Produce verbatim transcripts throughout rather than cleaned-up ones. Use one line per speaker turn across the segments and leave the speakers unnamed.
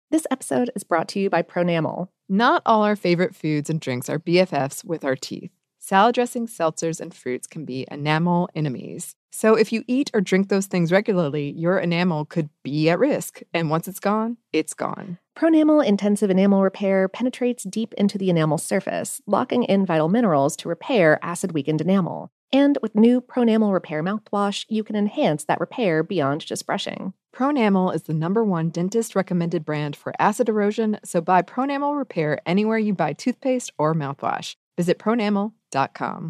This episode is brought to you by Pronamel.
Not all our favorite foods and drinks are B F Fs with our teeth. Salad dressings, seltzers, and fruits can be enamel enemies. So if you eat or drink those things regularly, your enamel could be at risk. And once it's gone, it's gone.
Pronamel Intensive Enamel Repair penetrates deep into the enamel surface, locking in vital minerals to repair acid-weakened enamel. And with new Pronamel Repair mouthwash, you can enhance that repair beyond just brushing.
Pronamel is the number one dentist-recommended brand for acid erosion, so buy Pronamel Repair anywhere you buy toothpaste or mouthwash. Visit pronamel dot com.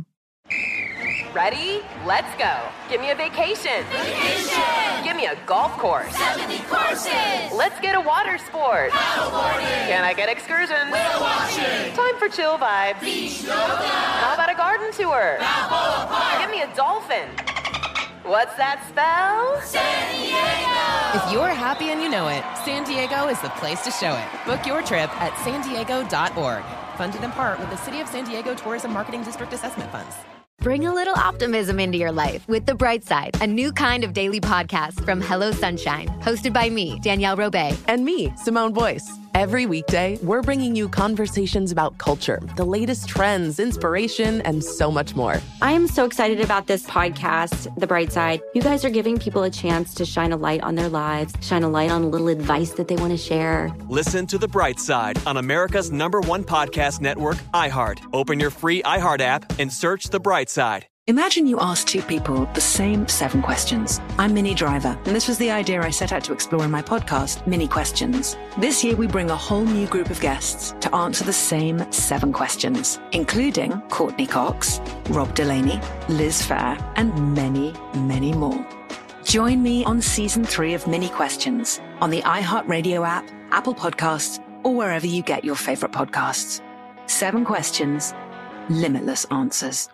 Ready? Let's go. Give me a vacation.
Vacation!
Give me a golf course.
seventy courses!
Let's get a water sport.
Paddleboarding!
Can I get excursions?
Whale watching!
Time for chill vibes.
Beach yoga!
How about a garden tour?
Balboa Park!
Give me a dolphin. What's that spell?
San Diego!
If you're happy and you know it, San Diego is the place to show it. Book your trip at san diego dot org. Funded in part with the City of San Diego Tourism Marketing District Assessment Funds.
Bring a little optimism into your life with The Bright Side, a new kind of daily podcast from Hello Sunshine, hosted by me, Danielle Robay.
And me, Simone Boyce. Every weekday, we're bringing you conversations about culture, the latest trends, inspiration, and so much more.
I am so excited about this podcast, The Bright Side. You guys are giving people a chance to shine a light on their lives, shine a light on a little advice that they want to share.
Listen to The Bright Side on America's number one podcast network, iHeart. Open your free iHeart app and search The Bright Side.
Imagine you ask two people the same seven questions. I'm Minnie Driver, and this was the idea I set out to explore in my podcast, Minnie Questions. This year, we bring a whole new group of guests to answer the same seven questions, including Courtney Cox, Rob Delaney, Liz Phair, and many, many more. Join me on season three of Minnie Questions on the iHeartRadio app, Apple Podcasts, or wherever you get your favorite podcasts. Seven questions, limitless answers.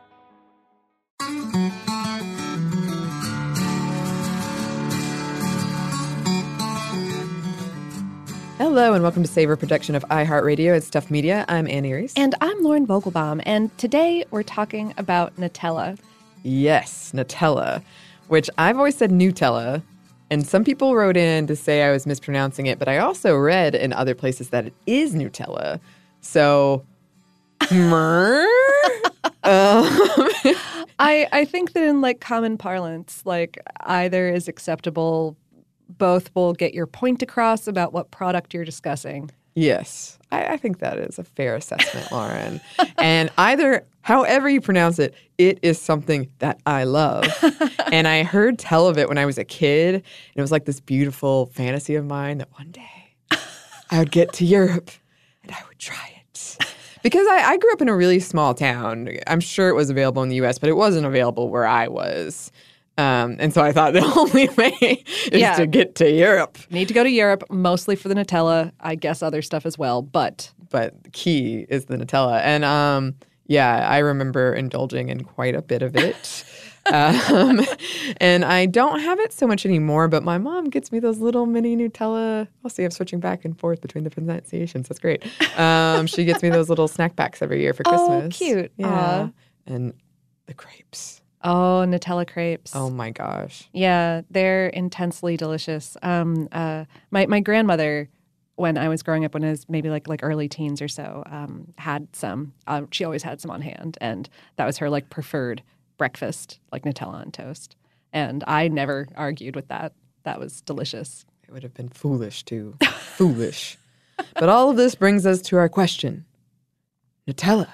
Hello and welcome to Savor Production of iHeartRadio at Stuff Media. I'm Annie Reese.
And I'm Lauren Vogelbaum, and today we're talking about Nutella.
Yes, Nutella, which I've always said Nutella, and some people wrote in to say I was mispronouncing it, but I also read in other places that it is Nutella. So, um,
I, I think that in like common parlance, like either is acceptable. Both will get your point across about what product you're discussing.
Yes, I, I think that is a fair assessment, Lauren. And either, however you pronounce it, it is something that I love. And I heard tell of it when I was a kid. And it was like this beautiful fantasy of mine that one day I would get to Europe and I would try it. Because I, I grew up in a really small town. I'm sure it was available in the U S, but it wasn't available where I was. Um, and so I thought the only way is
yeah.
to get to Europe.
Need to go to Europe, mostly for the Nutella. I guess other stuff as well, but...
But the key is the Nutella. And um, yeah, I remember indulging in quite a bit of it. um, and I don't have it so much anymore, but my mom gets me those little mini Nutella. I'll see, I'm switching back and forth between the pronunciations. That's great. Um, she gets me those little snack packs every year for Christmas.
Oh, cute.
Yeah.
Aww.
And the crepes.
Oh, Nutella crepes.
Oh, my gosh.
Yeah, they're intensely delicious. Um, uh, my, my grandmother, when I was growing up, when I was maybe like like early teens or so, um, had some. Uh, she always had some on hand, and that was her like preferred breakfast, like Nutella on toast. And I never argued with that. That was delicious.
It would have been foolish to foolish. But all of this brings us to our question. Nutella.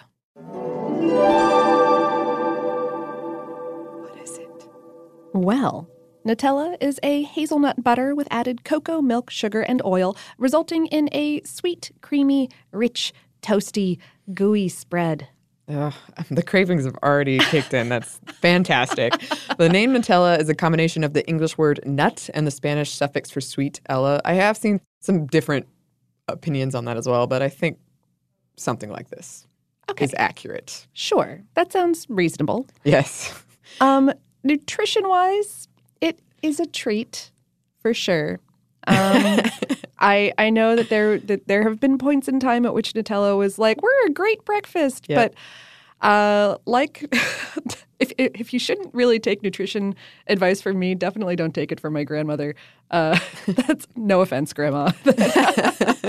Well, Nutella is a hazelnut butter with added cocoa, milk, sugar, and oil, resulting in a sweet, creamy, rich, toasty, gooey spread.
Ugh, the cravings have already kicked in. That's fantastic. The name Nutella is a combination of the English word nut and the Spanish suffix for sweet, ella. I have seen some different opinions on that as well, but I think something like this
okay.
is accurate.
Sure. That sounds reasonable.
Yes.
Um, nutrition-wise, it is a treat for sure. Um, I I know that there that there have been points in time at which Nutella was like, we're a great breakfast,
yep.
but uh, like if if you shouldn't really take nutrition advice from me, definitely don't take it from my grandmother. Uh, that's no offense, Grandma.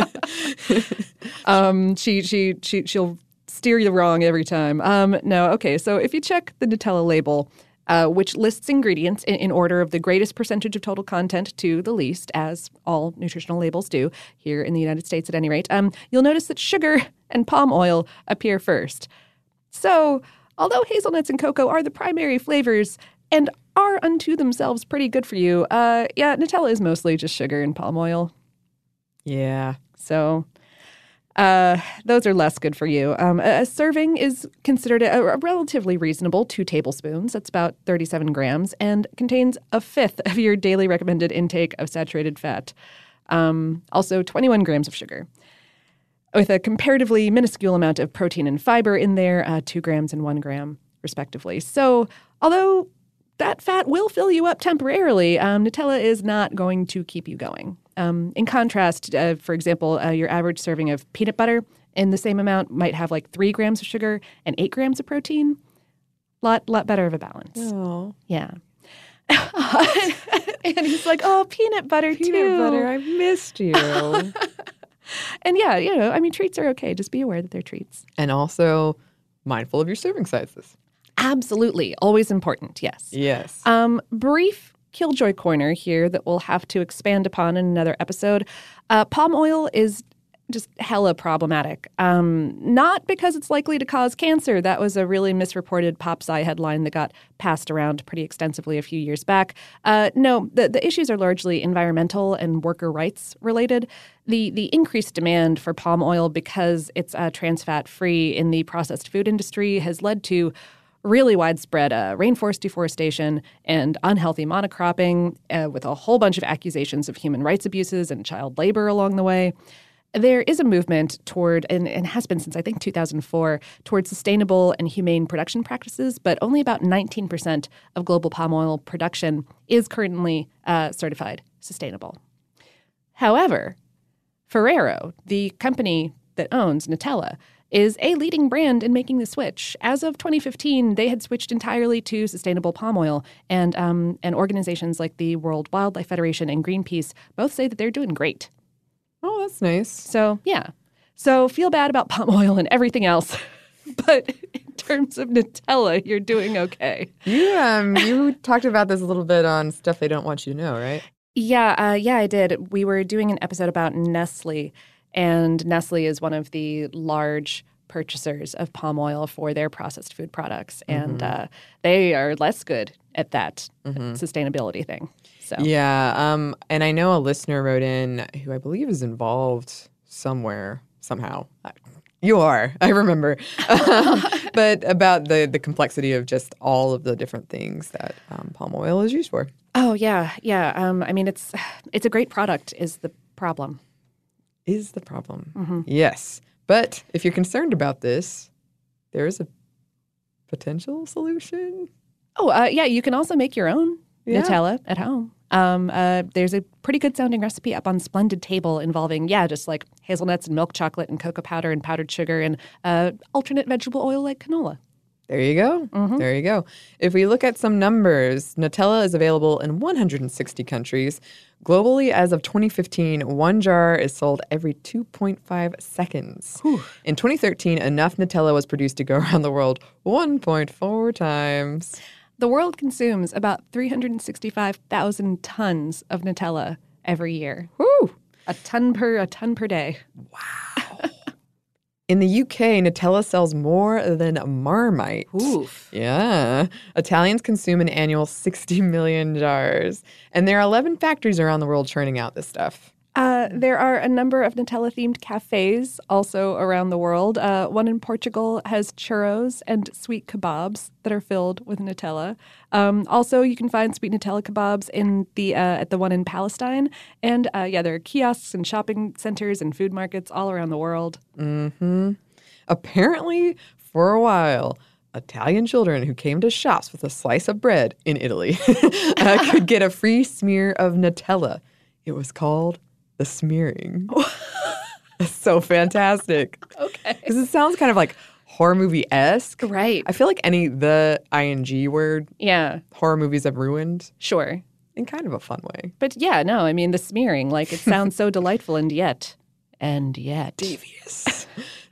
Um, she she she she'll steer you wrong every time. Um, no, okay. So if you check the Nutella label, uh, which lists ingredients in, in order of the greatest percentage of total content to the least, as all nutritional labels do here in the United States at any rate, um, you'll notice that sugar and palm oil appear first. So although hazelnuts and cocoa are the primary flavors and are unto themselves pretty good for you, uh, yeah, Nutella is mostly just sugar and palm oil.
Yeah.
So uh, those are less good for you. Um, a, a serving is considered a, a relatively reasonable two tablespoons. That's about thirty-seven grams and contains a fifth of your daily recommended intake of saturated fat. Um, also twenty-one grams of sugar, with a comparatively minuscule amount of protein and fiber in there, uh, two grams and one gram, respectively. So although that fat will fill you up temporarily, um, Nutella is not going to keep you going. Um, in contrast, uh, for example, uh, your average serving of peanut butter in the same amount might have like three grams of sugar and eight grams of protein. Lot, lot better of a balance.
Oh.
Yeah. And he's like, oh, peanut butter
Peanut
too.
butter, I missed you.
And yeah, you know, I mean, treats are okay. Just be aware that they're treats.
And also mindful of your serving sizes.
Absolutely. Always important. Yes.
Yes.
Um, brief Killjoy corner here that we'll have to expand upon in another episode. Uh, palm oil is just hella problematic. Um, not because it's likely to cause cancer. That was a really misreported Pop Sci headline that got passed around pretty extensively a few years back. Uh, no, the, the issues are largely environmental and worker rights related. The the increased demand for palm oil because it's uh, trans fat free in the processed food industry has led to really widespread uh, rainforest deforestation and unhealthy monocropping, uh, with a whole bunch of accusations of human rights abuses and child labor along the way. There is a movement toward, and, and has been since I think two thousand four, toward sustainable and humane production practices, but only about nineteen percent of global palm oil production is currently uh, certified sustainable. However, Ferrero, the company that owns Nutella, is a leading brand in making the switch. As of twenty fifteen, they had switched entirely to sustainable palm oil, and um, and organizations like the World Wildlife Federation and Greenpeace both say that they're doing great.
Oh, that's nice.
So, yeah. So feel bad about palm oil and everything else, but in terms of Nutella, you're doing okay.
You um you talked about this a little bit on Stuff They Don't Want You to Know, right?
Yeah, uh, yeah, I did. We were doing an episode about Nestle, and Nestle is one of the large purchasers of palm oil for their processed food products, and mm-hmm. uh, they are less good at that mm-hmm. sustainability thing. So
yeah, um, and I know a listener wrote in who I believe is involved somewhere somehow. You are, I remember, but about the the complexity of just all of the different things that um, palm oil is used for.
Oh yeah, yeah. Um, I mean, it's it's a great product. Is the problem?
Is the problem?
Mm-hmm.
Yes, but if you're concerned about this, there is a potential solution.
Oh uh, yeah, you can also make your own
yeah.
Nutella at home. Um, uh, there's a pretty good sounding recipe up on Splendid Table involving, yeah, just like hazelnuts and milk chocolate and cocoa powder and powdered sugar and uh, alternate vegetable oil like canola.
There you go.
Mm-hmm.
There you go. If we look at some numbers, Nutella is available in one hundred sixty countries. Globally, as of twenty fifteen, one jar is sold every two point five seconds.
Whew.
In twenty thirteen, enough Nutella was produced to go around the world one point four times.
The world consumes about three hundred sixty-five thousand tons of Nutella every year.
Woo!
A ton per a ton per day.
Wow. In the U K, Nutella sells more than Marmite.
Oof.
Yeah. Italians consume an annual sixty million jars. And there are eleven factories around the world churning out this stuff.
Uh, there are a number of Nutella-themed cafes also around the world. Uh, one in Portugal has churros and sweet kebabs that are filled with Nutella. Um, also, you can find sweet Nutella kebabs in the uh, at the one in Palestine. And uh, yeah, there are kiosks and shopping centers and food markets all around the world.
Mm-hmm. Apparently, for a while, Italian children who came to shops with a slice of bread in Italy uh, could get a free smear of Nutella. It was called the smearing. It's so fantastic.
Okay.
Because it sounds kind of like horror movie-esque.
Right.
I feel like any, the ing word,
yeah,
horror movies have ruined.
Sure.
In kind of a fun way.
But yeah, no, I mean, the smearing, like, it sounds so delightful and yet, and yet.
Devious.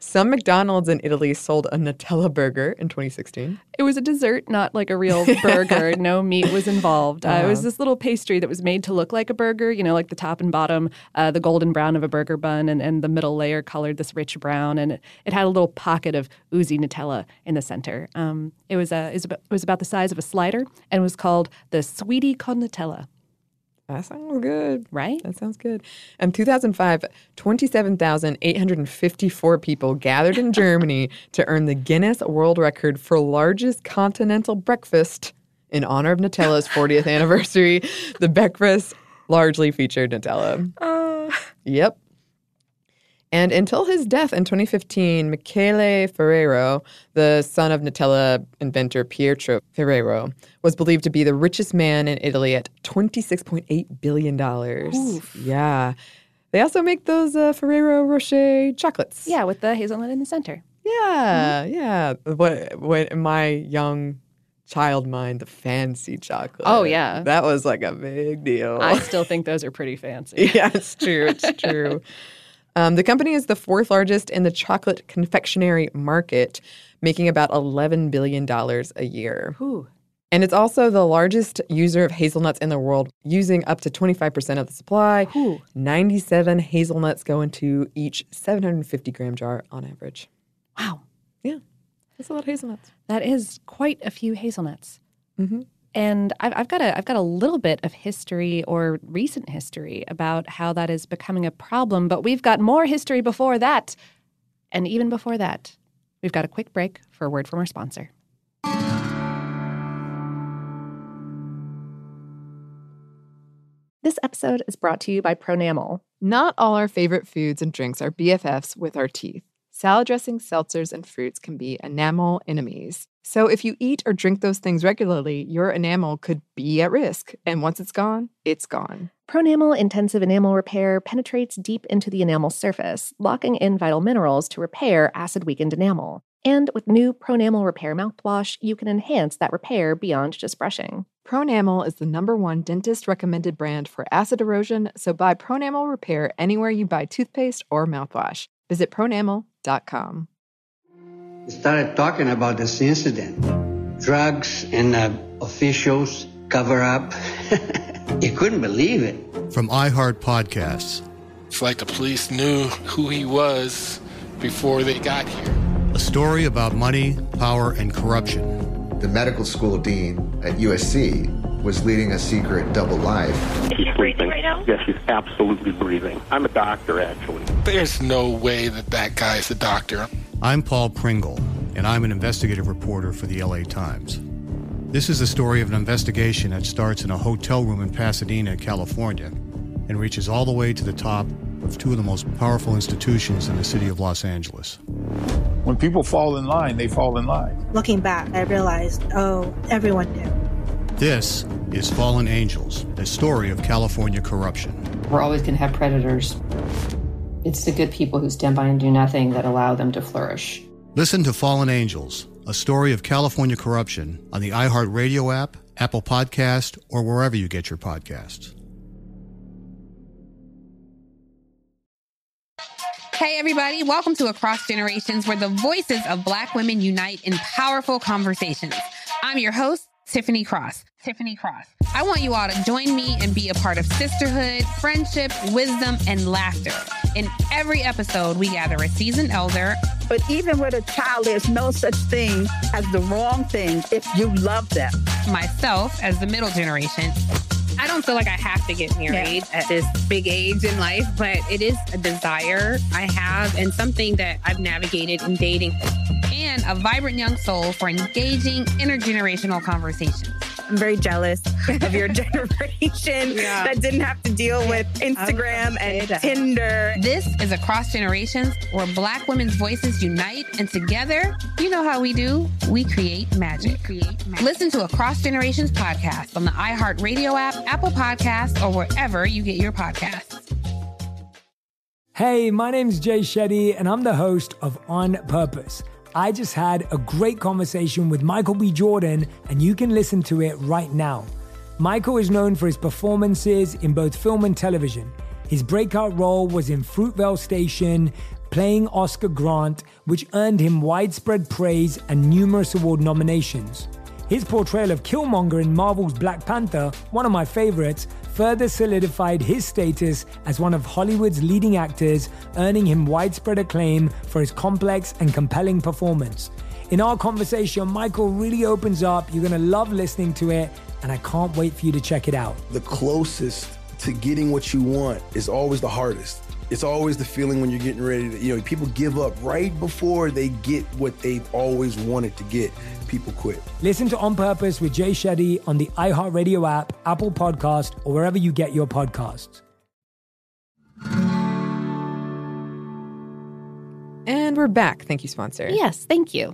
Some McDonald's in Italy sold a Nutella burger in twenty sixteen.
It was a dessert, not like a real burger. No meat was involved. Uh,
Uh-huh.
It was this little pastry that was made to look like a burger, you know, like the top and bottom, uh, the golden brown of a burger bun, and, and the middle layer colored this rich brown. And it, it had a little pocket of oozy Nutella in the center. Um, it, was a, it, was about, it was about the size of a slider and was called the Sweetie con Nutella.
That sounds good.
Right?
That sounds good. In two thousand five, twenty-seven thousand eight hundred fifty-four people gathered in Germany to earn the Guinness World Record for largest continental breakfast in honor of Nutella's fortieth anniversary. The breakfast largely featured Nutella.
Uh.
Yep. And until his death in twenty fifteen, Michele Ferrero, the son of Nutella inventor Pietro Ferrero, was believed to be the richest man in Italy at twenty-six point eight billion dollars.
Oof.
Yeah. They also make those uh, Ferrero Rocher chocolates.
Yeah, with the hazelnut in the center.
Yeah, mm-hmm. yeah. What, what in my young child mind, the fancy chocolate.
Oh, yeah.
That was like a big deal.
I still think those are pretty fancy.
Yeah, it's true. It's true. Um, the company is the fourth largest in the chocolate confectionery market, making about eleven billion dollars a year.
Ooh.
And it's also the largest user of hazelnuts in the world, using up to twenty-five percent of the supply.
Ooh.
ninety-seven hazelnuts go into each seven hundred fifty gram jar on average.
Wow.
Yeah, that's a lot of hazelnuts.
That is quite a few hazelnuts.
Mm-hmm.
And I've, I've got a I've got a little bit of history or recent history about how that is becoming a problem, but we've got more history before that. And even before that, we've got a quick break for a word from our sponsor. This episode is brought to you by Pronamel.
Not all our favorite foods and drinks are B F Fs with our teeth. Salad dressings, seltzers, and fruits can be enamel enemies. So if you eat or drink those things regularly, your enamel could be at risk. And once it's gone, it's gone.
Pronamel Intensive Enamel Repair penetrates deep into the enamel surface, locking in vital minerals to repair acid-weakened enamel. And with new Pronamel Repair mouthwash, you can enhance that repair beyond just brushing.
Pronamel is the number one dentist-recommended brand for acid erosion, so buy Pronamel Repair anywhere you buy toothpaste or mouthwash. Visit pronamel dot com.
We started talking about this incident. Drugs and uh, officials cover up. You couldn't believe it.
From iHeart Podcasts.
It's like the police knew who he was before they got here.
A story about money, power, and corruption.
The medical school dean at U S C was leading a secret double life.
She's breathing right now? Yes, she's absolutely breathing. I'm a doctor, actually.
There's no way that that guy's a doctor.
I'm Paul Pringle, and I'm an investigative reporter for the L A Times. This is the story of an investigation that starts in a hotel room in Pasadena, California, and reaches all the way to the top of two of the most powerful institutions in the city of Los Angeles.
When people fall in line, they fall in line.
Looking back, I realized, oh, everyone knew.
This is Fallen Angels, the story of California corruption.
We're always going to have predators. It's the good people who stand by and do nothing that allow them to flourish.
Listen to Fallen Angels, a story of California corruption on the iHeartRadio app, Apple Podcast, or wherever you get your podcasts.
Hey, everybody. Welcome to Across Generations, where the voices of Black women unite in powerful conversations. I'm your host, Tiffany Cross. Tiffany Cross. I want you all to join me and be a part of sisterhood, friendship, wisdom, and laughter. In every episode, we gather a seasoned elder.
But even with a child, there's no such thing as the wrong thing if you love them.
Myself as the middle generation. I don't feel like I have to get married yeah. at this big age in life, but it is a desire I have and something that I've navigated in dating. And a vibrant young soul for engaging intergenerational conversations.
I'm very jealous of your generation yeah. that didn't have to deal with Instagram and Tinder.
This is Across Generations, where Black women's voices unite, and together, you know how we do, we create magic. We create magic. Listen to Across Generations podcast on the iHeartRadio app, Apple Podcasts, or wherever you get your podcasts.
Hey, my name's Jay Shetty, and I'm the host of On Purpose. I just had a great conversation with Michael B. Jordan, and you can listen to it right now. Michael is known for his performances in both film and television. His breakout role was in Fruitvale Station, playing Oscar Grant, which earned him widespread praise and numerous award nominations. His portrayal of Killmonger in Marvel's Black Panther, one of my favorites, further solidified his status as one of Hollywood's leading actors, earning him widespread acclaim for his complex and compelling performance. In our conversation, Michael really opens up. You're going to love listening to it, and I can't wait for you to check it out.
The closest to getting what you want is always the hardest. It's always the feeling when you're getting ready to, you know, people give up right before they get what they've always wanted to get. People quit.
Listen to On Purpose with Jay Shetty on the iHeartRadio app, Apple Podcast, or wherever you get your podcasts.
And we're back. Thank you, sponsor.
Yes, thank you.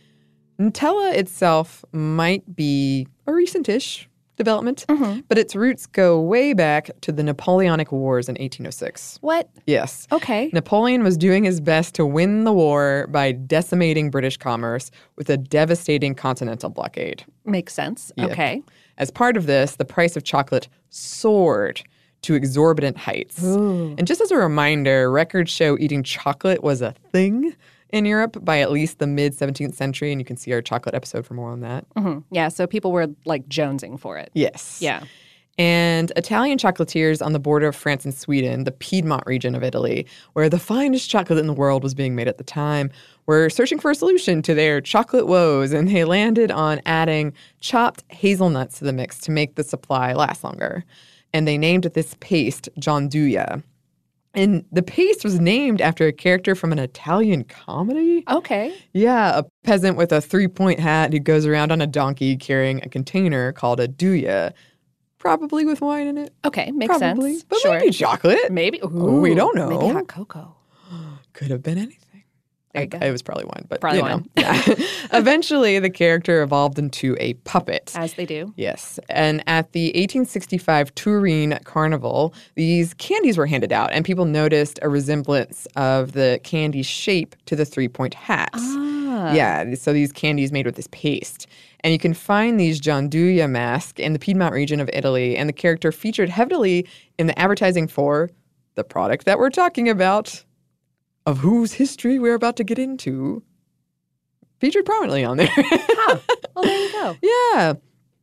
Nutella itself might be a recent-ish development, mm-hmm. but its roots go way back to the Napoleonic Wars in eighteen oh six.
What?
Yes.
Okay.
Napoleon was doing his best to win the war by decimating British commerce with a devastating continental blockade.
Makes sense.
Yep.
Okay.
As part of this, the price of chocolate soared to exorbitant heights.
Ooh.
And just as a reminder, records show eating chocolate was a thing in Europe by at least the mid-seventeenth century, and you can see our chocolate episode for more on that.
Mm-hmm. Yeah, so people were like jonesing for it.
Yes.
Yeah.
And Italian chocolatiers on the border of France and Sweden, the Piedmont region of Italy, where the finest chocolate in the world was being made at the time, were searching for a solution to their chocolate woes, and they landed on adding chopped hazelnuts to the mix to make the supply last longer. And they named this paste gianduja. And the paste was named after a character from an Italian comedy.
Okay.
Yeah, a peasant with a three-point hat who goes around on a donkey carrying a container called a duja, probably with wine in it.
Okay, makes
probably.
sense.
But
sure.
maybe chocolate.
Maybe. Ooh,
oh, we don't know.
Maybe hot cocoa.
Could have been anything.
There you go.
It was probably wine, but
probably
you know.
wine.
Yeah. Eventually, the character evolved into a puppet.
As they do.
Yes. And at the eighteen sixty-five Turin Carnival, these candies were handed out, and people noticed a resemblance of the candy's shape to the three-point hat.
Ah.
Yeah, so these candies made with this paste. And you can find these gianduja masks in the Piedmont region of Italy, and the character featured heavily in the advertising for the product that we're talking about, of whose history we're about to get into, featured prominently on there.
Huh. Well, there you go.
Yeah.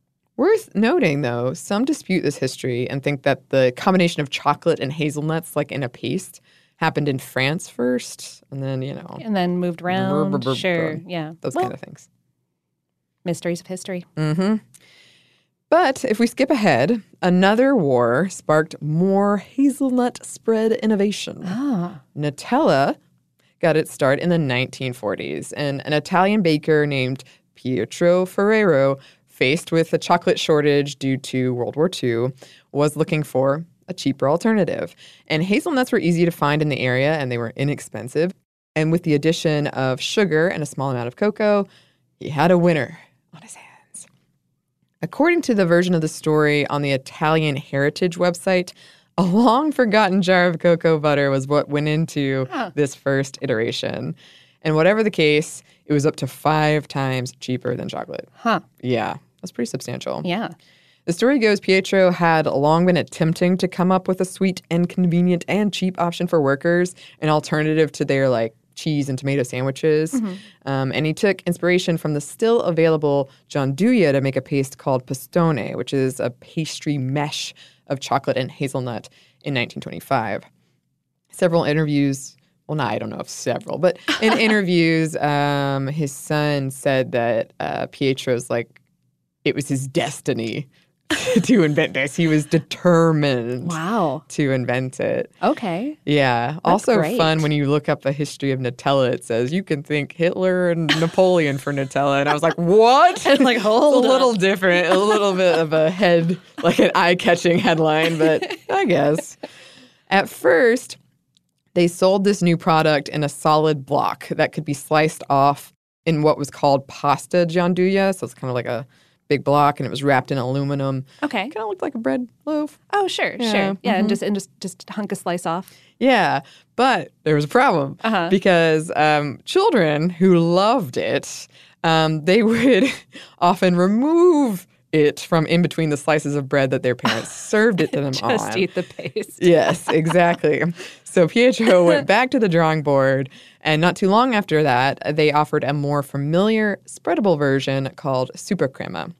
Worth noting, though, some dispute this history and think that the combination of chocolate and hazelnuts, like in a paste, happened in France first, and then, you know.
And then moved around. Brr, brr, brr, sure, brr. Yeah.
Those
well,
kind of things.
Mysteries of history.
Mm-hmm. But if we skip ahead, another war sparked more hazelnut spread innovation.
Ah.
Nutella got its start in the nineteen forties, and an Italian baker named Pietro Ferrero, faced with a chocolate shortage due to World War Two, was looking for a cheaper alternative. And hazelnuts were easy to find in the area, and they were inexpensive. And with the addition of sugar and a small amount of cocoa, he had a winner on his hands. According to the version of the story on the Italian Heritage website, a long-forgotten jar of cocoa butter was what went into huh. this first iteration. And whatever the case, it was up to five times cheaper than chocolate.
Huh.
Yeah, that's pretty substantial.
Yeah.
The story goes Pietro had long been attempting to come up with a sweet and convenient and cheap option for workers, an alternative to their, like, cheese and tomato sandwiches.
Mm-hmm.
Um, and he took inspiration from the still available gianduja to make a paste called pastone, which is a pastry mesh of chocolate and hazelnut in nineteen twenty-five. Several interviews, well, no, I don't know if several, but in interviews, um, his son said that uh, Pietro's like, it was his destiny to invent this. He was determined
wow.
to invent it.
Okay.
Yeah.
That's
also
great.
Fun when you look up the history of Nutella, it says you can thank Hitler and Napoleon for Nutella. And I was like, what?
And like, hold
a
up.
little different, a little bit of a head, like an eye-catching headline, but I guess. At first, they sold this new product in a solid block that could be sliced off in what was called pasta gianduja. So it's kind of like a big block, and it was wrapped in aluminum.
Okay.
Kind of looked like a bread loaf.
Oh, sure,
Yeah.
sure. Yeah,
Mhm.
and just and just just hunk a slice off.
Yeah, but there was a problem
Uh-huh.
because um, children who loved it, um, they would often remove it from in between the slices of bread that their parents served it to them
Just
on.
Just eat the paste.
Yes, exactly. So Pietro went back to the drawing board, and not too long after that, they offered a more familiar, spreadable version called Supercrema.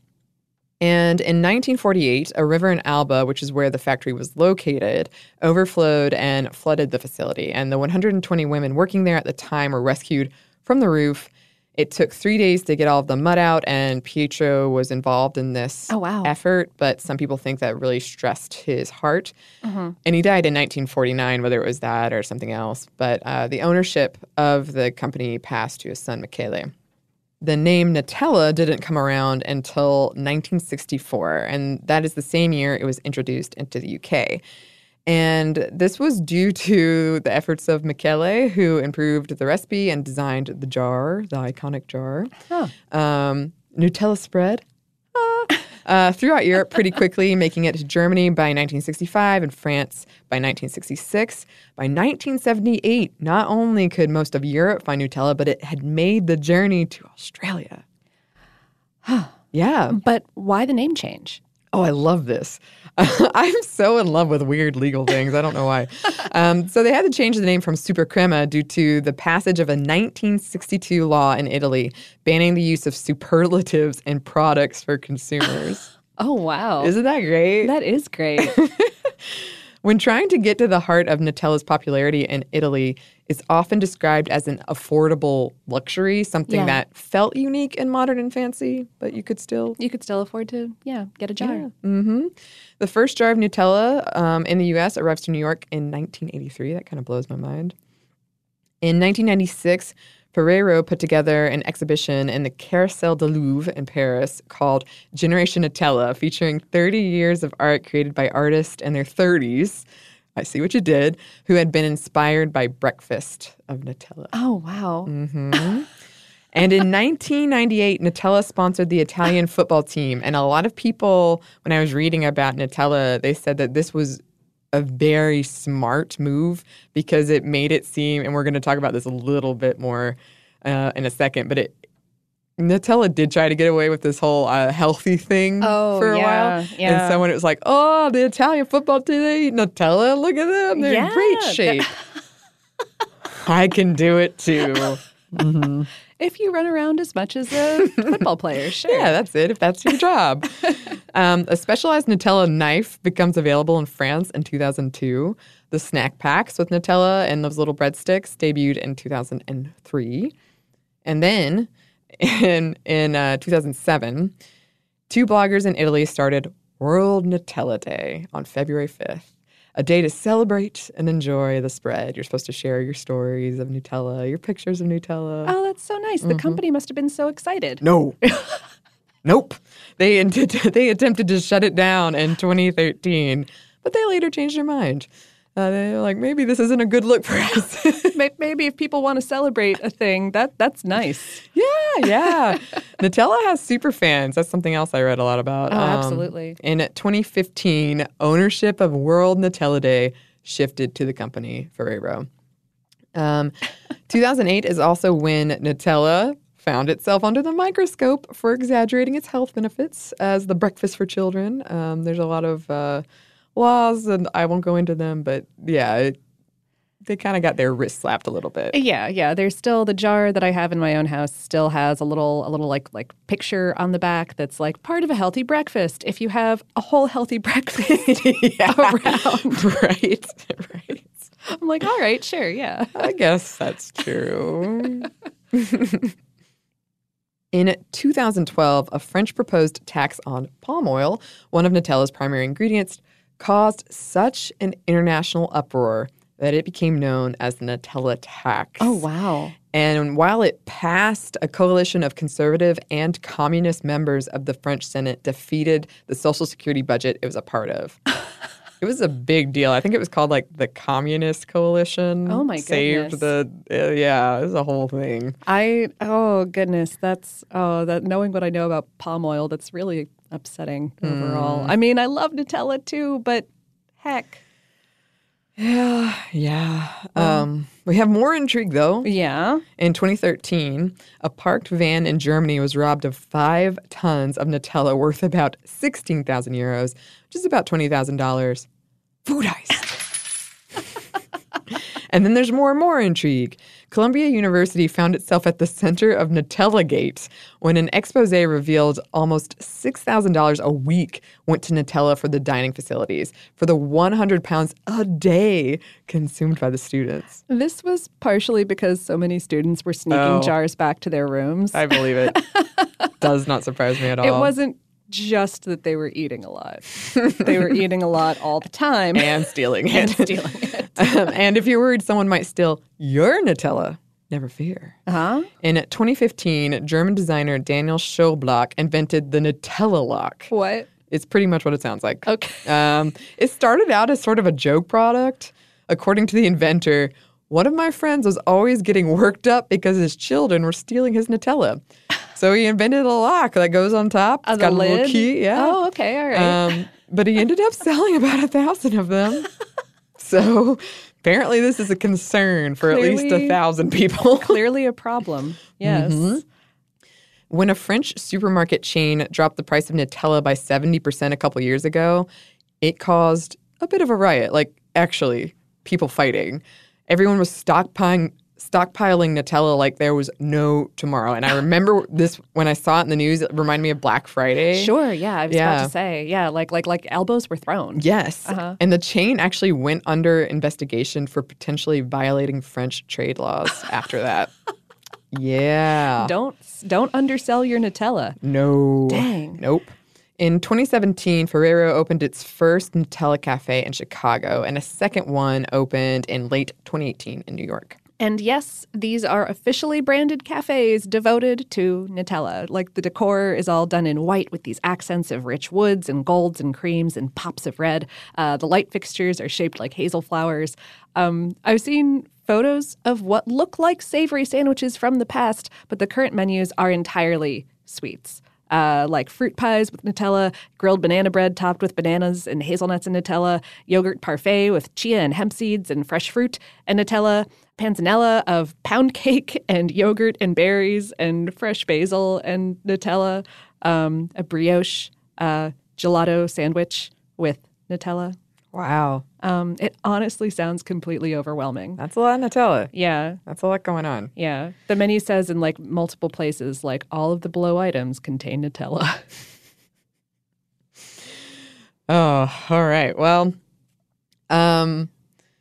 And in nineteen forty-eight, a river in Alba, which is where the factory was located, overflowed and flooded the facility. And the one hundred twenty women working there at the time were rescued from the roof. It took three days to get all of the mud out, and Pietro was involved in this
oh, wow.
effort, but some people think that really stressed his heart.
Mm-hmm.
And he died in nineteen forty-nine, whether it was that or something else. But uh, the ownership of the company passed to his son, Michele. The name Nutella didn't come around until nineteen sixty-four, and that is the same year it was introduced into the U K. And this was due to the efforts of Michele, who improved the recipe and designed the jar, the iconic jar.
Huh.
Um, Nutella spread ah. uh, throughout Europe pretty quickly, making it to Germany by nineteen sixty-five and France by nineteen sixty-six. By nineteen seventy-eight, not only could most of Europe find Nutella, but it had made the journey to Australia.
Huh.
Yeah.
But why the name change?
Oh, I love this. I'm so in love with weird legal things. I don't know why. Um, so they had to change the name from Supercrema due to the passage of a nineteen sixty-two law in Italy banning the use of superlatives in products for consumers.
Oh, wow.
Isn't that great?
That is great.
When trying to get to the heart of Nutella's popularity in Italy, it's often described as an affordable luxury, something
yeah.
that felt unique and modern and fancy, but you could still...
You could still afford to, yeah, get a jar.
Yeah. Mm-hmm. The first jar of Nutella um, in the U S arrives to New York in nineteen eighty-three. That kind of blows my mind. In nineteen ninety-six, Ferrero put together an exhibition in the Carrousel du Louvre in Paris called Generation Nutella, featuring thirty years of art created by artists in their thirties. I see what you did, who had been inspired by breakfast of Nutella.
Oh, wow.
Mm-hmm. And in nineteen ninety-eight, Nutella sponsored the Italian football team. And a lot of people, when I was reading about Nutella, they said that this was a very smart move because it made it seem, and we're going to talk about this a little bit more uh, in a second, but it Nutella did try to get away with this whole uh, healthy thing
oh,
for a
yeah,
while.
Yeah.
And so when it was like, oh, the Italian football team, they eat Nutella. Look at them. They're
yeah.
in great shape. I can do it too. Mm-hmm.
If you run around as much as a football player, sure.
Yeah, that's it, if that's your job. um, a specialized Nutella knife becomes available in France in two thousand two. The snack packs with Nutella and those little breadsticks debuted in two thousand three. And then in, in uh, two thousand seven, two bloggers in Italy started World Nutella Day on February fifth. A day to celebrate and enjoy the spread. You're supposed to share your stories of Nutella, your pictures of Nutella.
Oh, that's so nice. The mm-hmm. company must have been so excited.
No. Nope. They, they attempted to shut it down in twenty thirteen, but they later changed their mind. Uh, they're like, maybe this isn't a good look for us.
Maybe if people want to celebrate a thing, that that's nice.
Yeah, yeah. Nutella has super fans. That's something else I read a lot about.
Oh,
um,
absolutely.
In twenty fifteen, ownership of World Nutella Day shifted to the company Ferrero. Um, two thousand eight is also when Nutella found itself under the microscope for exaggerating its health benefits as the breakfast for children. Um, there's a lot of uh, laws, and I won't go into them, but yeah, it, they kind of got their wrist slapped a little bit.
Yeah, yeah. There's still the jar that I have in my own house still has a little, a little like like picture on the back that's like part of a healthy breakfast. If you have a whole healthy breakfast around,
right, right.
I'm like, all right, sure, yeah.
I guess that's true. In two thousand twelve, a French proposed tax on palm oil, one of Nutella's primary ingredients, caused such an international uproar that it became known as the Nutella tax.
Oh, wow.
And while it passed, a coalition of conservative and communist members of the French Senate defeated the Social Security budget it was a part of. It was a big deal. I think it was called like the Communist Coalition.
Oh, my
Saved
goodness.
the, uh, yeah, it was a whole thing.
I, oh, goodness. That's, oh, that knowing what I know about palm oil, that's really upsetting overall.
Mm.
I mean, I love Nutella too, but heck.
Yeah, yeah. Um, we have more intrigue, though.
Yeah.
In twenty thirteen, a parked van in Germany was robbed of five tons of Nutella worth about sixteen thousand euros, which is about twenty thousand dollars. Food heist. And then there's more and more intrigue. Columbia University found itself at the center of Nutella-gate when an expose revealed almost six thousand dollars a week went to Nutella for the dining facilities, for the one hundred pounds a day consumed by the students.
This was partially because so many students were sneaking
Oh.
jars back to their rooms.
I believe it. Does not surprise me at all.
It wasn't just that they were eating a lot. They were eating a lot all the time.
And stealing it.
And stealing it.
Um, and if you're worried someone might steal your Nutella, never fear.
Uh-huh.
In twenty fifteen, German designer Daniel Schoblock invented the Nutella lock.
What?
It's pretty much what it sounds like.
Okay.
Um, it started out as sort of a joke product. According to the inventor, one of my friends was always getting worked up because his children were stealing his Nutella. So he invented a lock that goes on top. It's
Of
got
the
a little
lid?
key. Yeah.
Oh, okay. All right.
Um, but he ended up selling about a thousand of them. So apparently this is a concern for at least a
Clearly-
thousand people.
Clearly a problem. Yes.
Mhm. When a French supermarket chain dropped the price of Nutella by seventy percent a couple years ago, it caused a bit of a riot. Like, actually, people fighting. Everyone was stockpiling, stockpiling Nutella like there was no tomorrow. And I remember this when I saw it in the news. It reminded me of Black Friday.
Sure. Yeah. I was
Yeah.
about to say. Yeah. Like like like elbows were thrown.
Yes.
Uh-huh.
And the chain actually went under investigation for potentially violating French trade laws after that. Yeah.
Don't don't undersell your Nutella.
No.
Dang.
Nope. In twenty seventeen, Ferrero opened its first Nutella cafe in Chicago, and a second one opened in late twenty eighteen in New York.
And yes, these are officially branded cafes devoted to Nutella. Like the decor is all done in white with these accents of rich woods and golds and creams and pops of red. Uh, the light fixtures are shaped like hazel flowers. Um, I've seen photos of what look like savory sandwiches from the past, but the current menus are entirely sweets. Uh, like fruit pies with Nutella, grilled banana bread topped with bananas and hazelnuts and Nutella, yogurt parfait with chia and hemp seeds and fresh fruit and Nutella, panzanella of pound cake and yogurt and berries and fresh basil and Nutella, um, a brioche uh, gelato sandwich with Nutella.
Wow.
Um, it honestly sounds completely overwhelming.
That's a lot of Nutella.
Yeah.
That's a lot going on.
Yeah. The menu says in like multiple places, like all of the below items contain Nutella.
Oh, all right. Well, um,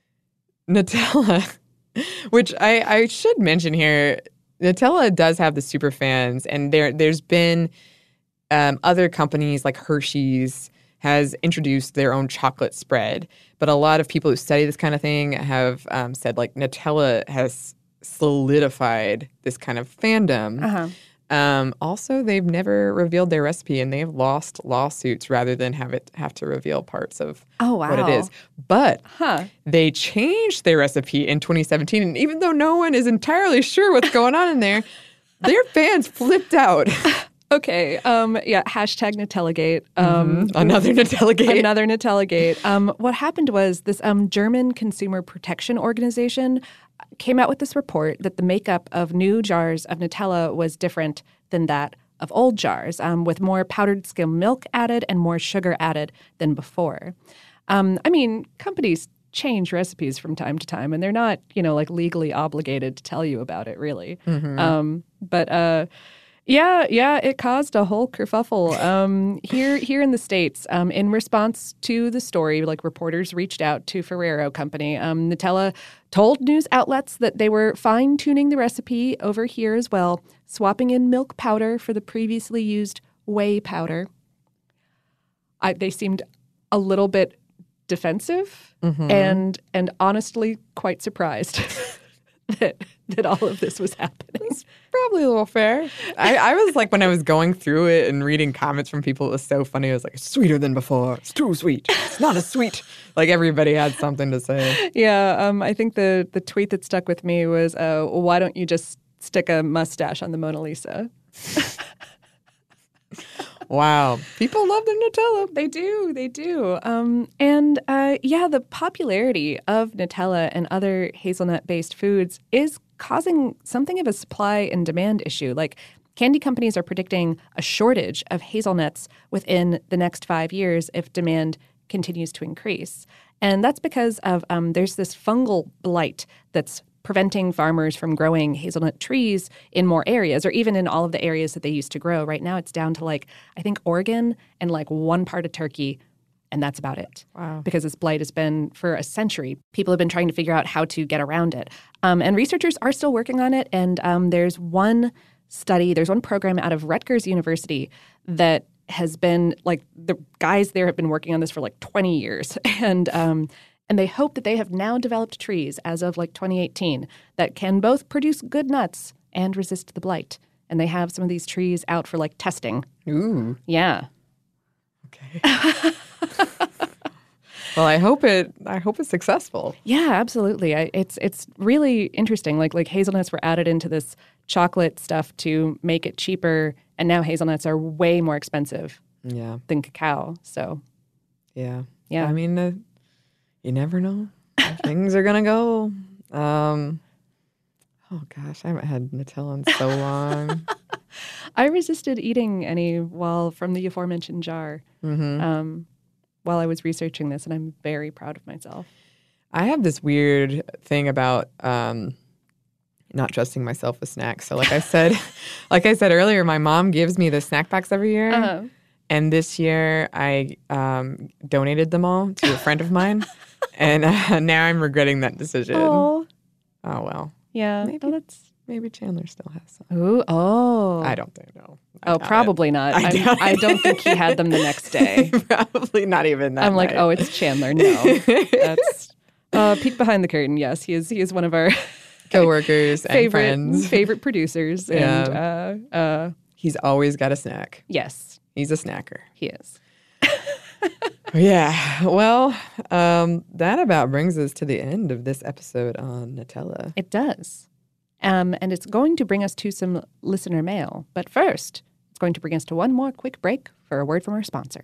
Nutella, which I, I should mention here, Nutella does have the super fans, and there there's been um, other companies like Hershey's has introduced their own chocolate spread. But a lot of people who study this kind of thing have um, said like Nutella has solidified this kind of fandom.
Uh-huh.
Um, also, they've never revealed their recipe, and they've lost lawsuits rather than have it have to reveal parts of
Oh,
what it
wow.
is. But
Huh.
they changed their recipe in twenty seventeen, and even though no one is entirely sure what's going on in there, their fans flipped out.
Okay. Um, yeah. Hashtag Nutellagate. Um,
Mhm. Another Nutellagate.
Another Nutellagate. Um, what happened was this um, German consumer protection organization came out with this report that the makeup of new jars of Nutella was different than that of old jars, um, with more powdered skim milk added and more sugar added than before. Um, I mean, companies change recipes from time to time, and they're not, you know, like legally obligated to tell you about it, really.
Mhm.
Um, but uh, yeah, yeah, it caused a whole kerfuffle um, here here in the States. Um, in response to the story, like reporters reached out to Ferrero Company. Um, Nutella told news outlets that they were fine-tuning the recipe over here as well, swapping in milk powder for the previously used whey powder. I, they seemed a little bit defensive
Mhm.
and and honestly quite surprised that that all of this was happening.
Probably a little fair. I, I was like, when I was going through it and reading comments from people, it was so funny. I was like, it's sweeter than before. It's too sweet. It's not as sweet. Like everybody had something to say.
Yeah, um, I think the the tweet that stuck with me was, uh, "Why don't you just stick a mustache on the Mona Lisa?"
Wow. People love their Nutella.
They do. They do. Um, and uh, yeah, the popularity of Nutella and other hazelnut-based foods is causing something of a supply and demand issue. Like, candy companies are predicting a shortage of hazelnuts within the next five years if demand continues to increase. And that's because of um, there's this fungal blight that's preventing farmers from growing hazelnut trees in more areas, or even in all of the areas that they used to grow. Right now it's down to like, I think Oregon and like one part of Turkey, and that's about it.
Wow.
Because this blight has been for a century. People have been trying to figure out how to get around it. Um, and researchers are still working on it. And um, there's one study, there's one program out of Rutgers University that has been like, the guys there have been working on this for like twenty years. And um, and they hope that they have now developed trees as of like twenty eighteen that can both produce good nuts and resist the blight. And they have some of these trees out for like testing.
Ooh.
Yeah.
Okay. Well, I hope it. I hope it's successful.
Yeah, absolutely. I, it's it's really interesting. Like like hazelnuts were added into this chocolate stuff to make it cheaper, and now hazelnuts are way more expensive.
Yeah.
Than cacao. So.
Yeah.
Yeah.
I mean, uh, you never know how things are gonna go. Um, oh gosh, I haven't had Nutella in so long.
I resisted eating any while from the aforementioned jar.
Mm-hmm.
Um, while I was researching this, and I'm very proud of myself.
I have this weird thing about um, not trusting myself with snacks. So like I said, like I said earlier, my mom gives me the snack packs every year.
Uh-huh.
And this year I um, donated them all to a friend of mine. And uh, now I'm regretting that decision.
Oh,
oh well.
Yeah.
Maybe,
oh, that's...
maybe Chandler still has some.
Ooh, oh.
I don't think, no. I
Oh, probably
it.
not.
I,
I'm, I don't think he had them the next day.
Probably not even that
I'm like,
night.
oh, it's Chandler. No. That's uh, peek behind the curtain. Yes, he is He is one of our
coworkers and
favorite,
friends.
favorite producers.
Yeah.
And uh, uh,
he's always got a snack.
Yes.
He's a snacker.
He is.
Yeah. Well, um, that about brings us to the end of this episode on Nutella.
It does. Um, and it's going to bring us to some listener mail. But first, it's going to bring us to one more quick break for a word from our sponsor.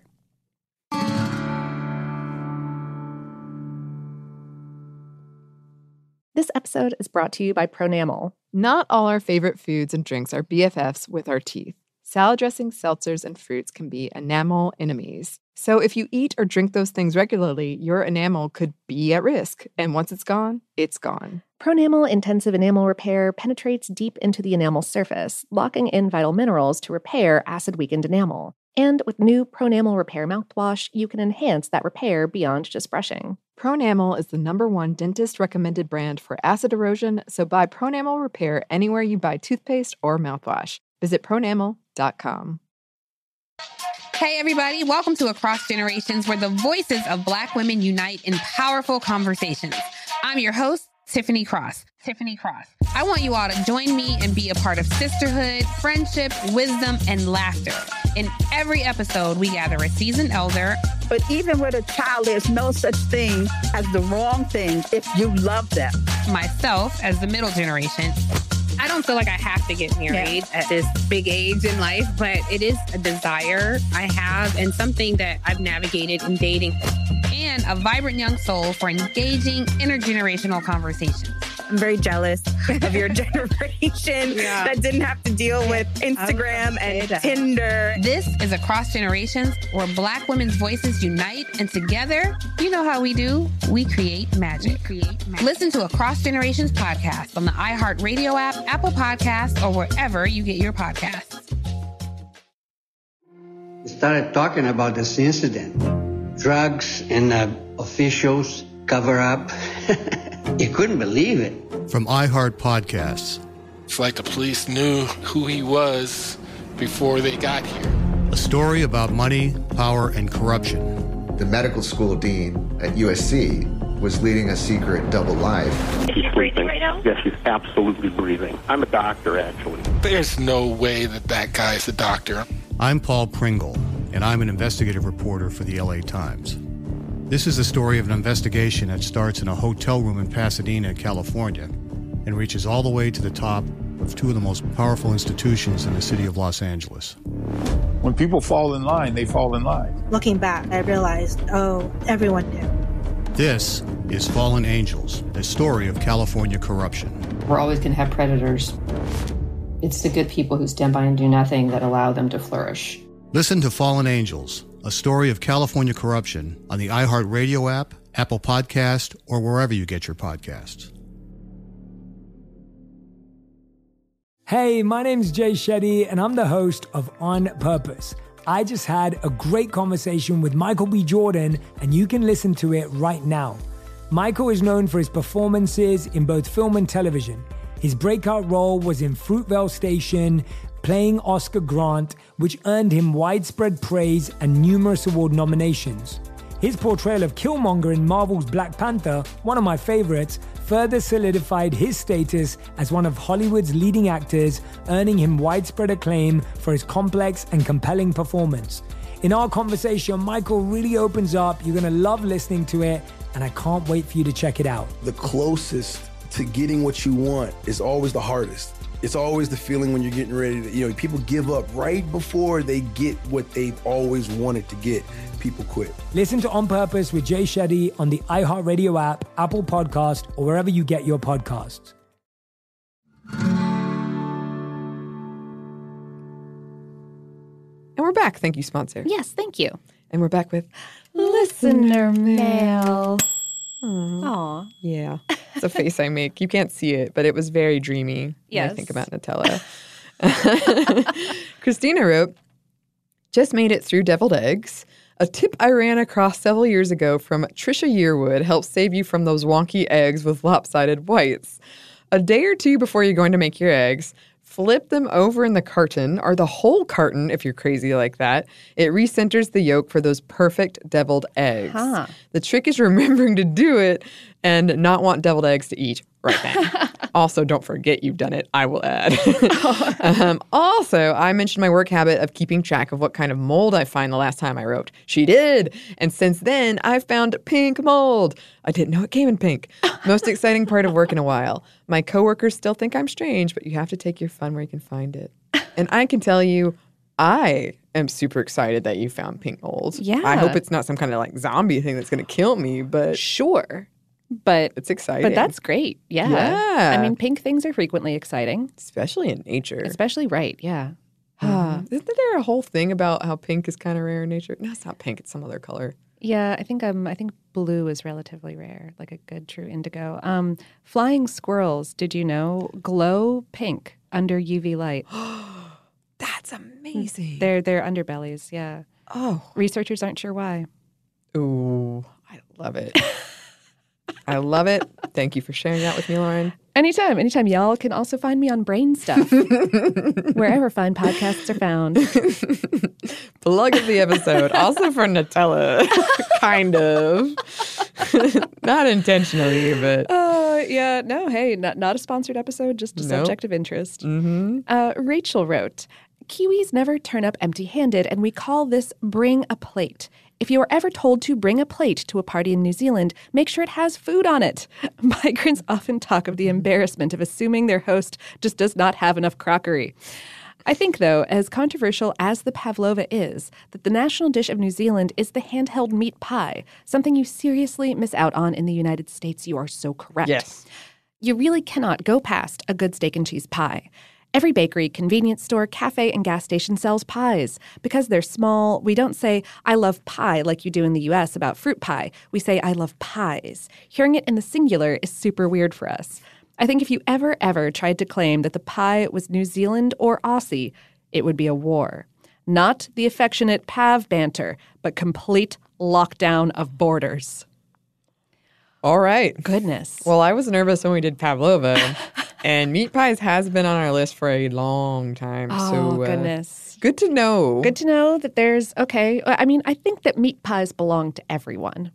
This episode is brought to you by Pronamel.
Not all our favorite foods and drinks are B F Fs with our teeth. Salad dressings, seltzers, and fruits can be enamel enemies. So if you eat or drink those things regularly, your enamel could be at risk. And once it's gone, it's gone.
Pronamel Intensive Enamel Repair penetrates deep into the enamel surface, locking in vital minerals to repair acid-weakened enamel. And with new Pronamel Repair mouthwash, you can enhance that repair beyond just brushing.
Pronamel is the number one dentist-recommended brand for acid erosion, so buy Pronamel Repair anywhere you buy toothpaste or mouthwash. Visit pronamel dot com.
Hey, everybody. Welcome to Across Generations, where the voices of Black women unite in powerful conversations. I'm your host, Tiffany Cross. Tiffany Cross. I want you all to join me and be a part of sisterhood, friendship, wisdom, and laughter. In every episode, we gather a seasoned elder.
But even with a child, there's no such thing as the wrong thing if you love them.
Myself, as the middle generation. I don't feel like I have to get married yeah. at this big age in life, but it is a desire I have and something that I've navigated in dating. And a vibrant young soul for engaging intergenerational conversations.
I'm very jealous of your generation yeah. that didn't have to deal with Instagram and that. Tinder.
This is Across Generations, where Black women's voices unite, and together, you know how we do, we create magic. We create magic. Listen to Across Generations podcast on the iHeartRadio app, Apple Podcasts, or wherever you get your podcasts.
We started talking about this incident. Drugs and uh, officials cover up. You couldn't believe it.
From iHeart Podcasts.
It's like the police knew who he was before they got here.
A story about money, power, and corruption.
The medical school dean at U S C was leading a secret double life.
Is she breathing right now? Yes, she's absolutely breathing. I'm a doctor, actually.
There's no way that that guy's a doctor.
I'm Paul Pringle, and I'm an investigative reporter for the L A Times. This is the story of an investigation that starts in a hotel room in Pasadena, California, and reaches all the way to the top of two of the most powerful institutions in the city of Los Angeles.
When people fall in line, they fall in line.
Looking back, I realized, oh, everyone knew.
This is Fallen Angels, a story of California corruption.
We're always going to have predators. It's the good people who stand by and do nothing that allow them to flourish.
Listen to Fallen Angels, a story of California corruption on the iHeartRadio app, Apple Podcast, or wherever you get your podcasts.
Hey, my name's Jay Shetty, and I'm the host of On Purpose. I just had a great conversation with Michael B. Jordan, and you can listen to it right now. Michael is known for his performances in both film and television. His breakout role was in Fruitvale Station, playing Oscar Grant, which earned him widespread praise and numerous award nominations. His portrayal of Killmonger in Marvel's Black Panther, one of my favorites, further solidified his status as one of Hollywood's leading actors, earning him widespread acclaim for his complex and compelling performance. In our conversation, Michael really opens up. You're going to love listening to it, and I can't wait for you to check it out.
The closest to getting what you want is always the hardest. It's always the feeling when you're getting ready to, you know, people give up right before they get what they've always wanted to get. People quit.
Listen to On Purpose with Jay Shetty on the iHeartRadio app, Apple Podcast, or wherever you get your podcasts.
And we're back. Thank you, sponsor.
Yes, thank you.
And we're back with
Listener Mail.
Aw. Yeah. It's a face I make. You can't see it, but it was very dreamy
Yes.
when I think about Nutella. Christina wrote, just made it through deviled eggs. A tip I ran across several years ago from Trisha Yearwood helps save you from those wonky eggs with lopsided whites. A day or two before you're going to make your eggs, flip them over in the carton, or the whole carton if you're crazy like that. It recenters the yolk for those perfect deviled eggs.
Huh.
The trick is remembering to do it and not want deviled eggs to eat right then. Also, don't forget you've done it, I will add. um, also, I mentioned my work habit of keeping track of what kind of mold I find the last time I wrote. She did. And since then, I've found pink mold. I didn't know it came in pink. Most exciting part of work in a while. My coworkers still think I'm strange, but you have to take your fun where you can find it. And I can tell you, I am super excited that you found pink mold.
Yeah.
I hope it's not some kind of like zombie thing that's going to kill me, but
Sure. But
it's exciting.
But that's great. Yeah.
Yeah.
I mean, pink things are frequently exciting.
Especially in nature.
Especially right, yeah.
Ah, isn't there a whole thing about how pink is kind of rare in nature? No, it's not pink. It's some other color.
Yeah, I think um I think blue is relatively rare, like a good true indigo. Um, flying squirrels, did you know, glow pink under U V light.
That's amazing.
They're they're underbellies, yeah.
Oh.
Researchers aren't sure why.
Ooh, I love it. I love it. Thank you for sharing that with me, Lauren.
Anytime, anytime. Y'all can also find me on Brain Stuff, wherever fine podcasts are found.
Plug of the episode. Also for Nutella, kind of. Not intentionally, but.
Uh, yeah, no, hey, not, not a sponsored episode, just a
Nope.
subject of interest.
Mm-hmm.
Uh, Rachel wrote, Kiwis never turn up empty-handed, and we call this bring a plate. If you are ever told to bring a plate to a party in New Zealand, make sure it has food on it. Migrants often talk of the embarrassment of assuming their host just does not have enough crockery. I think, though, as controversial as the pavlova is, that the national dish of New Zealand is the handheld meat pie, something you seriously miss out on in the United States. You are so correct.
Yes.
You really cannot go past a good steak and cheese pie. Every bakery, convenience store, cafe, and gas station sells pies. Because they're small, we don't say, I love pie like you do in the U S about fruit pie. We say, I love pies. Hearing it in the singular is super weird for us. I think if you ever, ever tried to claim that the pie was New Zealand or Aussie, it would be a war. Not the affectionate pav banter, but complete lockdown of borders.
All right.
Goodness.
Well, I was nervous when we did pavlova, and meat pies has been on our list for a long time.
Oh,
so, uh,
goodness.
Good to know.
Good to know that there's, okay. I mean, I think that meat pies belong to everyone.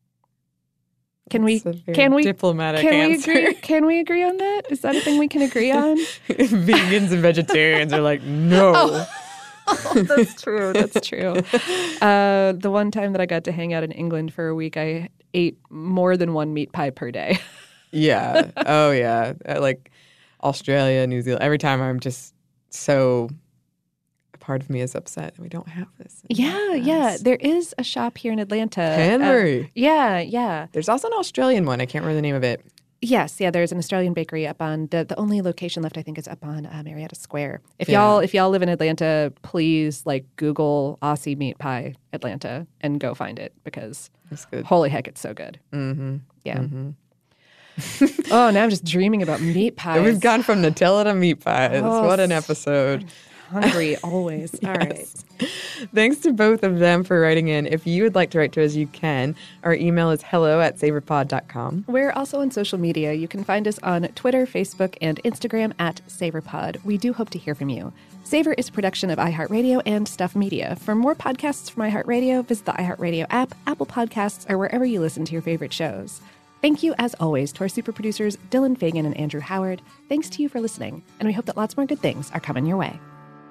Can we,
That's a very
can we,
diplomatic
can
answer.
we agree, can we agree on that? Is that a thing we can agree on?
Vegans and vegetarians are like, no.
Oh. Oh, that's true. That's true. Uh, the one time that I got to hang out in England for a week, I ate more than one meat pie per day.
Yeah. Oh, yeah. Uh, Like, Australia, New Zealand. Every time I'm just so, a part of me is upset that we don't have this.
Yeah, yeah. There is a shop here in Atlanta.
Henry.
Uh, yeah, yeah.
There's also an Australian one. I can't remember the name of it.
Yes, yeah. There's an Australian bakery up on the the only location left, I think, is up on uh, Marietta Square. If
Yeah.
y'all if y'all live in Atlanta, please like Google Aussie meat pie Atlanta and go find it because
It's good.
holy heck, it's so good.
Mm-hmm.
Yeah.
Mm-hmm.
Oh, now I'm just dreaming about meat pies.
We've gone from Nutella to meat pies.
Oh,
What an episode.
Hungry always. All right.
Thanks to both of them for writing in. If you would like to write to us, you can. Our email is hello at savorpod dot com.
We're also on social media. You can find us on Twitter, Facebook, and Instagram at SavorPod. We do hope to hear from you. Savor is a production of iHeartRadio and Stuff Media. For more podcasts from iHeartRadio, visit the iHeartRadio app, Apple Podcasts, or wherever you listen to your favorite shows. Thank you, as always, to our super producers, Dylan Fagan and Andrew Howard. Thanks to you for listening, and we hope that lots more good things are coming your way.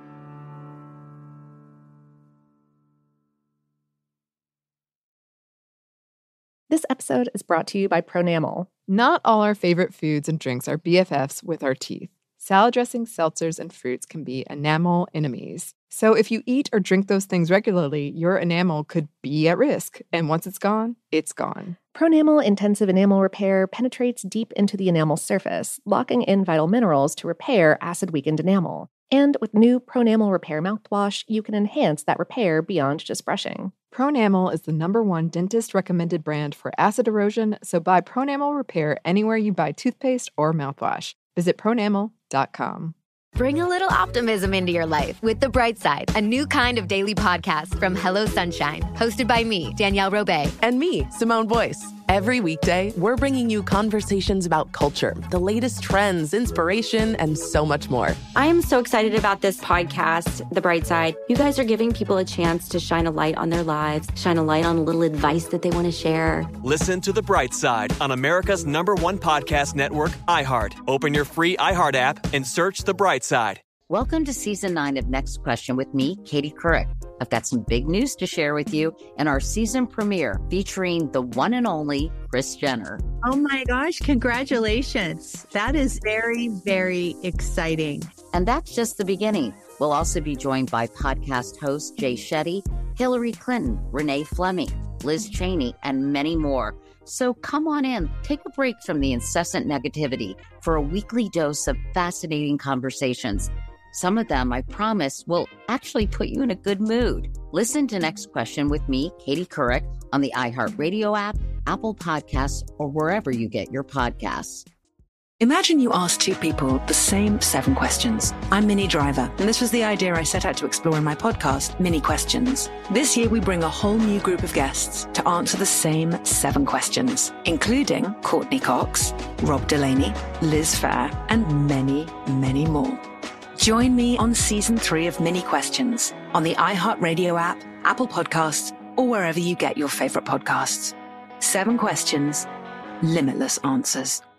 This episode is brought to you by Pronamel.
Not all our favorite foods and drinks are B F Fs with our teeth. Salad dressings, seltzers, and fruits can be enamel enemies. So if you eat or drink those things regularly, your enamel could be at risk. And once it's gone, it's gone.
Pronamel Intensive Enamel Repair penetrates deep into the enamel surface, locking in vital minerals to repair acid-weakened enamel. And with new Pronamel Repair mouthwash, you can enhance that repair beyond just brushing.
Pronamel is the number one dentist-recommended brand for acid erosion, so buy Pronamel Repair anywhere you buy toothpaste or mouthwash. Visit pronamel dot com.
Bring a little optimism into your life with The Bright Side, a new kind of daily podcast from Hello Sunshine, hosted by me, Danielle Robay.
And me, Simone Boyce. Every weekday, we're bringing you conversations about culture, the latest trends, inspiration, and so much more.
I am so excited about this podcast, The Bright Side. You guys are giving people a chance to shine a light on their lives, shine a light on a little advice that they want to share.
Listen to The Bright Side on America's number one podcast network, iHeart. Open your free iHeart app and search The Bright Side.
Welcome to season nine of Next Question with me, Katie Couric. I've got some big news to share with you in our season premiere featuring the one and only Kris Jenner.
Oh my gosh, congratulations. That is very, very exciting.
And that's just the beginning. We'll also be joined by podcast host Jay Shetty, Hillary Clinton, Renee Fleming, Liz Cheney, and many more. So come on in, take a break from the incessant negativity for a weekly dose of fascinating conversations. Some of them, I promise, will actually put you in a good mood. Listen to Next Question with me, Katie Couric, on the iHeartRadio app, Apple Podcasts, or wherever you get your podcasts.
Imagine you ask two people the same seven questions. I'm Minnie Driver, and this was the idea I set out to explore in my podcast, Mini Questions. This year, we bring a whole new group of guests to answer the same seven questions, including Courtney Cox, Rob Delaney, Liz Phair, and many, many more. Join me on season three of Mini Questions on the iHeartRadio app, Apple Podcasts, or wherever you get your favorite podcasts. Seven questions, limitless answers.